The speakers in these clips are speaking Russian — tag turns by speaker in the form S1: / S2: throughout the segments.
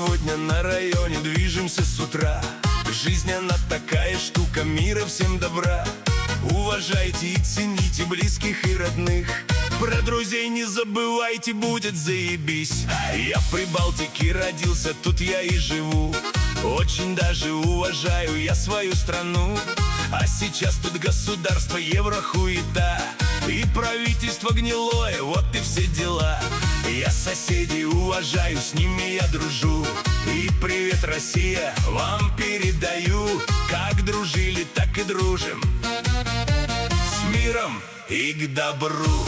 S1: сегодня на районе движемся с утра. Жизнь она такая штука, мира всем добра. Уважайте и цените близких и родных. Про друзей не забывайте, будет заебись. Я в Прибалтике родился, тут я и живу. Очень даже уважаю я свою страну. А сейчас тут государство, еврохуета и правительство гнилое, вот и все дела. Я соседей уважаю, с ними я дружу. И привет, Россия, вам передаю. Как дружили, так и дружим. С миром и к добру.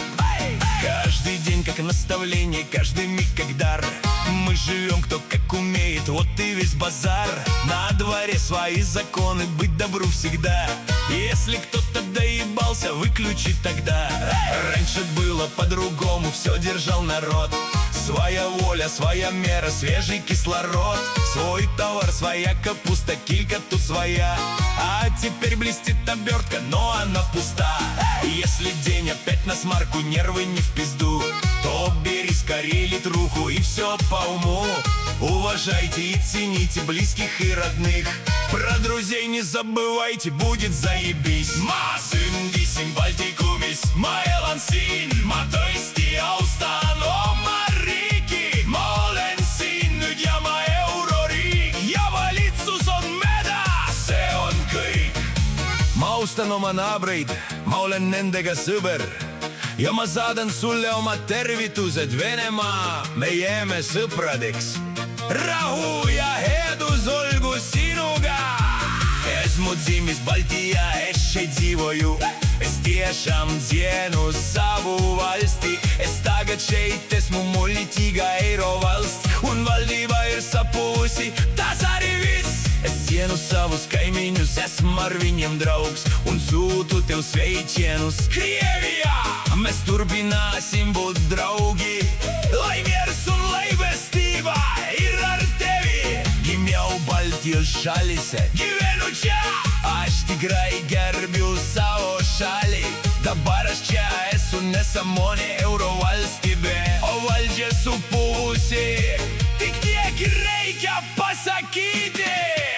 S1: Каждый день как наставление, каждый миг как дар. Мы живем кто как умеет, вот и весь базар. На дворе свои законы, быть добру всегда. Если кто-то доебался, выключи тогда. Раньше было по-другому, все держал народ. Своя воля, своя мера, свежий кислород. Свой товар, своя капуста, килька тут своя. А теперь блестит обертка, но она пуста. Если день опять на смарку, нервы не в пизду, то бери скорее литруху и все по уму. Уважайте и цените близких и родных. Про друзей не забывайте, будет заебись. Ма syndisим Baltikumis, ma elan siin, ma tõesti austan oma riiki. Ma olen siin nüüd ja ma euroriik ja valitsus on meda, see on kõik. Ma austan oma naabreid, ma olen nendega sõber. Ja ma saadan sulle oma tervitused, Venemaa, me jääme sõpradeks. Rahu ja headus olgu sinuga. Esmudzimis Baltia eše dzivoju. Es tiešām dzienu savu valsti. Es tagad šeit esmu muļķīga Eirovalsts. Un valdība ir sapusi, tas arī viss. Es cienu savus kaimiņus, esmu ar viņiem draugs. Un sūtu tev sveicienus Krievijā. Mēs turpināsim būt draugi, lai miers un laimestība ir ar tevi. Gimiau Baltijos šalyse, gyvenu čia. Aš tikrai gerbiu savo šalį. Dabar aš čia esu nesąmonė Eurovalstybė, o valdžia supuvusi. Tik tiek ir reikia pasakyti.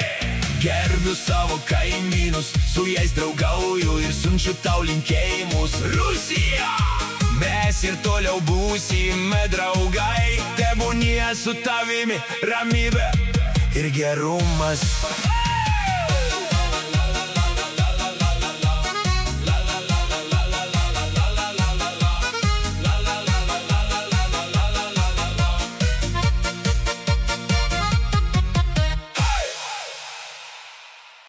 S1: Gerbiu savo kaimynus, su jais draugauju ir siunčiu tau linkėjimus. Rusija! Mes ir toliau būsime draugai. Tebūnie su tavimi ramybė ir gerumas.